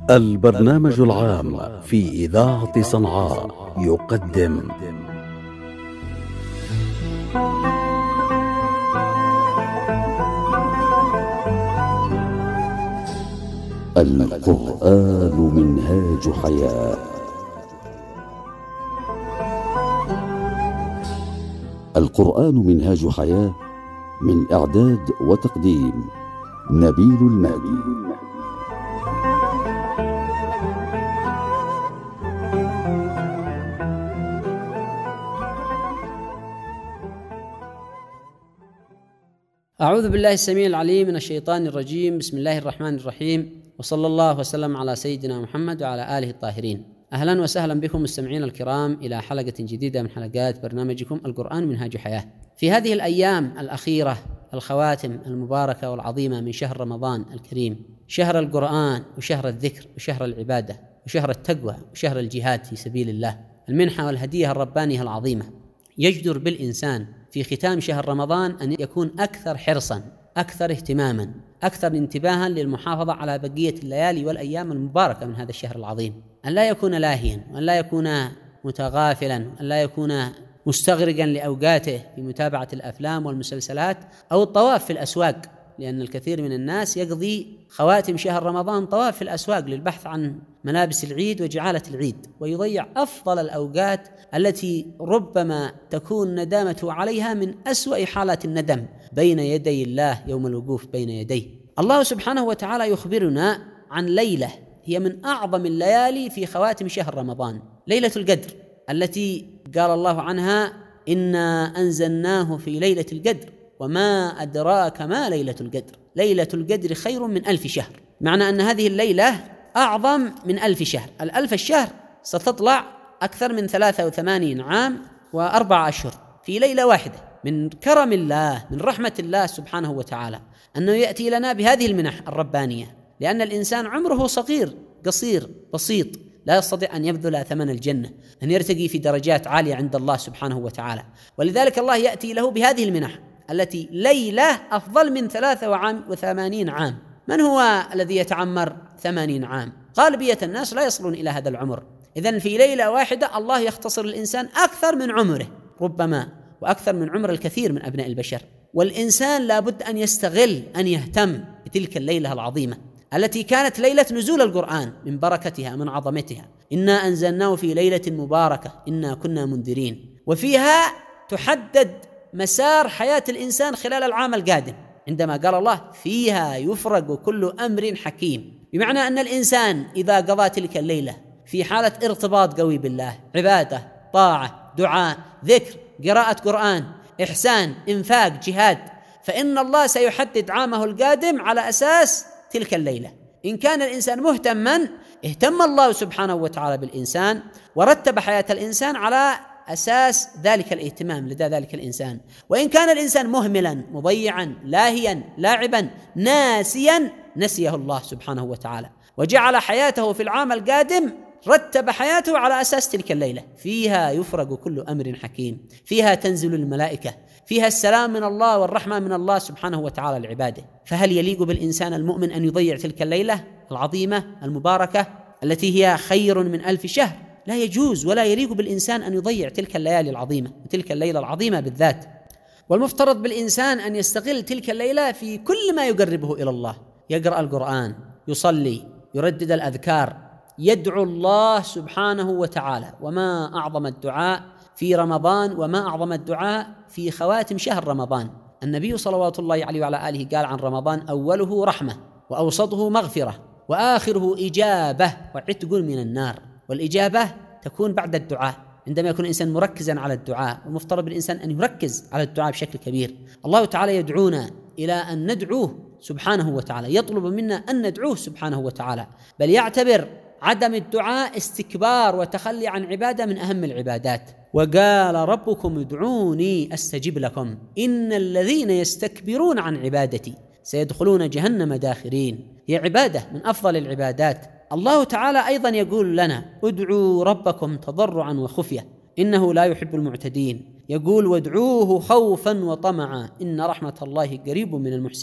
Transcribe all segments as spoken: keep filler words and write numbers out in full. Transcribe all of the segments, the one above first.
البرنامج العام في إذاعة صنعاء يقدم القرآن منهاج حياة. القرآن منهاج حياة، من إعداد وتقديم نبيل المهدي. أعوذ بالله السميع العليم من الشيطان الرجيم. بسم الله الرحمن الرحيم، وصلى الله وسلم على سيدنا محمد وعلى آله الطاهرين. أهلا وسهلا بكم مستمعين الكرام إلى حلقة جديدة من حلقات برنامجكم القرآن منهاج حياة. في هذه الأيام الأخيرة، الخواتم المباركة والعظيمة من شهر رمضان الكريم، شهر القرآن وشهر الذكر وشهر العبادة وشهر التقوى وشهر الجهاد في سبيل الله، المنحة والهدية الربانية العظيمة، يجدر بالإنسان في ختام شهر رمضان أن يكون أكثر حرصاً، أكثر اهتماماً، أكثر انتباهاً للمحافظة على بقية الليالي والأيام المباركة من هذا الشهر العظيم، أن لا يكون لاهياً، وأن لا يكون متغافلاً، أن لا يكون مستغرقاً لأوقاته في متابعة الأفلام والمسلسلات أو الطواف في الأسواق، لأن الكثير من الناس يقضي خواتم شهر رمضان طواف في الأسواق للبحث عن ملابس العيد وجعالة العيد، ويضيع أفضل الأوقات التي ربما تكون ندامته عليها من أسوأ حالات الندم بين يدي الله يوم الوقوف بين يديه. الله سبحانه وتعالى يخبرنا عن ليلة هي من أعظم الليالي في خواتم شهر رمضان، ليلة القدر، التي قال الله عنها: إنا أنزلناه في ليلة القدر وما أدراك ما ليلة القدر، ليلة القدر خير من ألف شهر. معنى أن هذه الليلة أعظم من ألف شهر. الألف الشهر ستطلع أكثر من ثلاثة وثمانين عام وأربع أشهر في ليلة واحدة. من كرم الله، من رحمة الله سبحانه وتعالى أنه يأتي لنا بهذه المنح الربانية، لأن الإنسان عمره صغير قصير بسيط، لا يستطيع أن يبذل ثمن الجنة، أن يرتقي في درجات عالية عند الله سبحانه وتعالى. ولذلك الله يأتي له بهذه المنح التي ليلة أفضل من ثلاثة وثمانين عام. من هو الذي يتعمر ثمانين عام؟ غالبية الناس لا يصلون إلى هذا العمر. إذن في ليلة واحدة الله يختصر الإنسان أكثر من عمره ربما، وأكثر من عمر الكثير من أبناء البشر. والإنسان لابد أن يستغل، أن يهتم بتلك الليلة العظيمة التي كانت ليلة نزول القرآن، من بركتها من عظمتها. إنا أنزلناه في ليلة مباركة إنا كنا منذرين، وفيها تحدد مسار حياة الإنسان خلال العام القادم، عندما قال الله: فيها يفرق كل أمر حكيم، بمعنى أن الإنسان إذا قضى تلك الليلة في حالة ارتباط قوي بالله، عبادة، طاعة، دعاء، ذكر، قراءة قرآن، إحسان، إنفاق، جهاد، فإن الله سيحدد عامه القادم على أساس تلك الليلة. إن كان الإنسان مهتما، اهتم الله سبحانه وتعالى بالإنسان ورتب حياة الإنسان على أساس ذلك الاهتمام لدى ذلك الإنسان. وإن كان الإنسان مهملا، مضيعا، لاهيا، لاعبا، ناسيا، نسيه الله سبحانه وتعالى وجعل حياته في العام القادم، رتب حياته على أساس تلك الليلة. فيها يفرق كل أمر حكيم، فيها تنزل الملائكة، فيها السلام من الله والرحمة من الله سبحانه وتعالى لعباده. فهل يليق بالإنسان المؤمن أن يضيع تلك الليلة العظيمة المباركة التي هي خير من ألف شهر؟ لا يجوز ولا يليق بالإنسان أن يضيع تلك الليالي العظيمة وتلك الليلة العظيمة بالذات. والمفترض بالإنسان أن يستغل تلك الليلة في كل ما يقربه إلى الله، يقرأ القرآن، يصلي، يردد الأذكار، يدعو الله سبحانه وتعالى. وما أعظم الدعاء في رمضان، وما أعظم الدعاء في خواتم شهر رمضان. النبي صلوات الله عليه وعلى آله قال عن رمضان: أوله رحمة، وأوسطه مغفرة، وآخره إجابة وعتق من النار. والإجابة تكون بعد الدعاء، عندما يكون الإنسان مركزا على الدعاء، والمفترض بالإنسان أن يركز على الدعاء بشكل كبير. الله تعالى يدعونا إلى أن ندعوه سبحانه وتعالى، يطلب منا أن ندعوه سبحانه وتعالى، بل يعتبر عدم الدعاء استكبار وتخلي عن عبادة من أهم العبادات. وقال: ربكم ادعوني أستجب لكم إن الذين يستكبرون عن عبادتي سيدخلون جهنم داخرين. هي عبادة من أفضل العبادات. الله تعالى أيضا يقول لنا: ادعوا ربكم تضرعا وخفية إنه لا يحب المعتدين. يقول: وادعوه خوفا وطمعا إن رحمة الله قريب من المحسنين.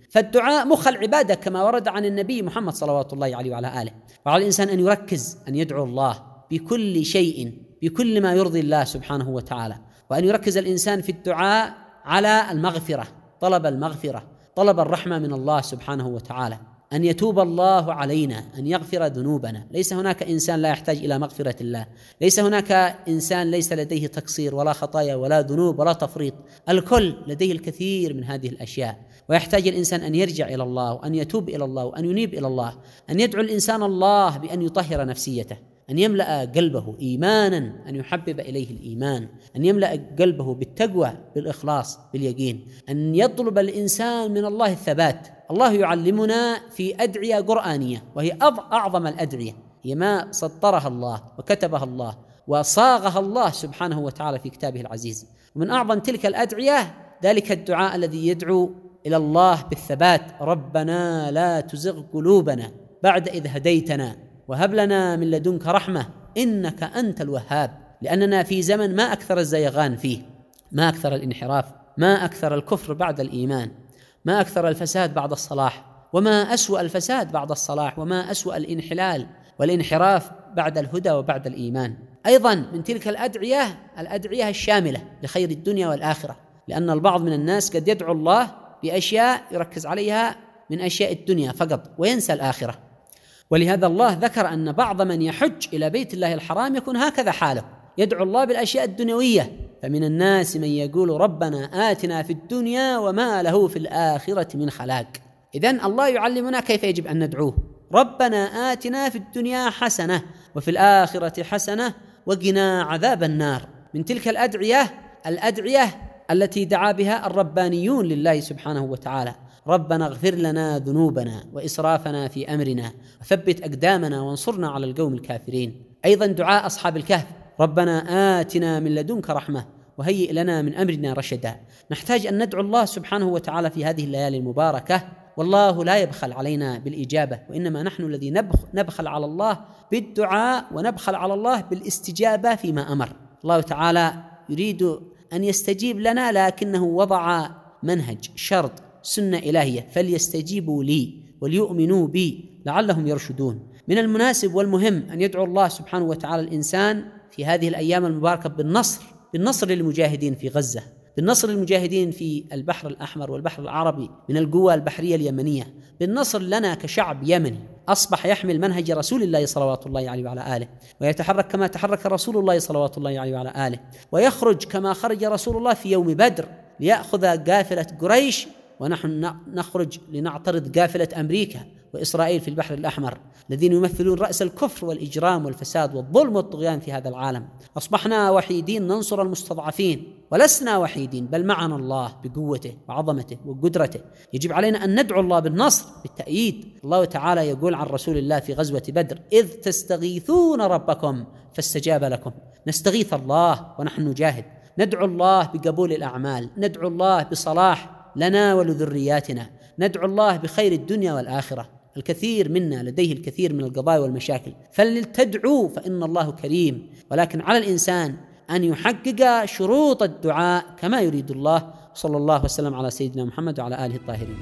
فالدعاء مخ العبادة كما ورد عن النبي محمد صلوات الله عليه وعلى آله. وعلى الإنسان أن يركز أن يدعو الله بكل شيء، بكل ما يرضي الله سبحانه وتعالى، وأن يركز الإنسان في الدعاء على المغفرة، طلب المغفرة، طلب الرحمة من الله سبحانه وتعالى، أن يتوب الله علينا، أن يغفر ذنوبنا. ليس هناك إنسان لا يحتاج إلى مغفرة الله، ليس هناك إنسان ليس لديه تقصير ولا خطايا ولا ذنوب ولا تفريط، الكل لديه الكثير من هذه الأشياء، ويحتاج الإنسان أن يرجع إلى الله وأن يتوب إلى الله وأن ينيب إلى الله، أن يدعو الإنسان الله بأن يطهر نفسيته، أن يملأ قلبه إيمانا، أن يحبب إليه الإيمان، أن يملأ قلبه بالتقوى، بالإخلاص، باليقين، أن يطلب الإنسان من الله الثبات. الله يعلمنا في أدعية قرآنية، وهي أعظم الأدعية، هي ما سطرها الله وكتبها الله وصاغها الله سبحانه وتعالى في كتابه العزيز. ومن أعظم تلك الأدعية ذلك الدعاء الذي يدعو إلى الله بالثبات: ربنا لا تزغ قلوبنا بعد إذ هديتنا وهب لنا من لدنك رحمة إنك أنت الوهاب. لأننا في زمن ما أكثر الزيغان فيه، ما أكثر الانحراف، ما أكثر الكفر بعد الإيمان، ما أكثر الفساد بعد الصلاح، وما أسوأ الفساد بعد الصلاح، وما أسوأ الانحلال والانحراف بعد الهدى وبعد الإيمان. أيضا من تلك الأدعية الأدعية الشاملة لخير الدنيا والآخرة، لأن البعض من الناس قد يدعو الله بأشياء يركز عليها من أشياء الدنيا فقط وينسى الآخرة. ولهذا الله ذكر أن بعض من يحج إلى بيت الله الحرام يكون هكذا حاله، يدعو الله بالأشياء الدنيوية. فمن الناس من يقول ربنا آتنا في الدنيا وما له في الآخرة من خلاق. إذن الله يعلمنا كيف يجب أن ندعوه: ربنا آتنا في الدنيا حسنة وفي الآخرة حسنة وقنا عذاب النار. من تلك الأدعية الأدعية التي دعا بها الربانيون لله سبحانه وتعالى: ربنا اغفر لنا ذنوبنا وإسرافنا في أمرنا وثبت أقدامنا وانصرنا على القوم الكافرين. أيضا دعاء أصحاب الكهف: ربنا آتنا من لدنك رحمة وهيئ لنا من أمرنا رشدا. نحتاج أن ندعو الله سبحانه وتعالى في هذه الليالي المباركة، والله لا يبخل علينا بالإجابة، وإنما نحن الذي نبخل على الله بالدعاء ونبخل على الله بالاستجابة فيما أمر. الله تعالى يريد أن يستجيب لنا، لكنه وضع منهج، شرط، سنة إلهية: فليستجيبوا لي وليؤمنوا بي لعلهم يرشدون. من المناسب والمهم أن يدعو الله سبحانه وتعالى الإنسان في هذه الأيام المباركة بالنصر، بالنصر للمجاهدين في غزة، بالنصر للمجاهدين في البحر الأحمر والبحر العربي من القوى البحرية اليمنية، بالنصر لنا كشعب يمني أصبح يحمل منهج رسول الله صلوات الله عليه وعلى آله، ويتحرك كما تحرك رسول الله صلوات الله عليه وعلى آله، ويخرج كما خرج رسول الله في يوم بدر ليأخذ قافلة قريش، ونحن نخرج لنعترض قافلة أمريكا وإسرائيل في البحر الأحمر، الذين يمثلون رأس الكفر والإجرام والفساد والظلم والطغيان في هذا العالم. أصبحنا وحيدين ننصر المستضعفين، ولسنا وحيدين، بل معنا الله بقوته وعظمته وقدرته. يجب علينا أن ندعو الله بالنصر بالتأييد. الله تعالى يقول عن رسول الله في غزوة بدر: إذ تستغيثون ربكم فاستجاب لكم. نستغيث الله ونحن نجاهد، ندعو الله بقبول الأعمال، ندعو الله بصلاح لنا ولذرياتنا، ندعو الله بخير الدنيا والآخرة. الكثير منا لديه الكثير من القضايا والمشاكل، فلتدعوا فإن الله كريم، ولكن على الإنسان أن يحقق شروط الدعاء كما يريد الله. صلى الله وسلم على سيدنا محمد وعلى آله الطاهرين.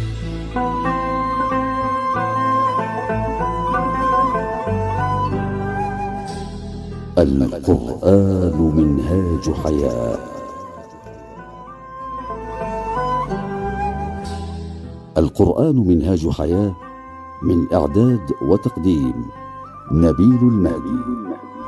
القرآن منهاج حياة. القرآن منهاج حياة، من إعداد وتقديم نبيل المهدي.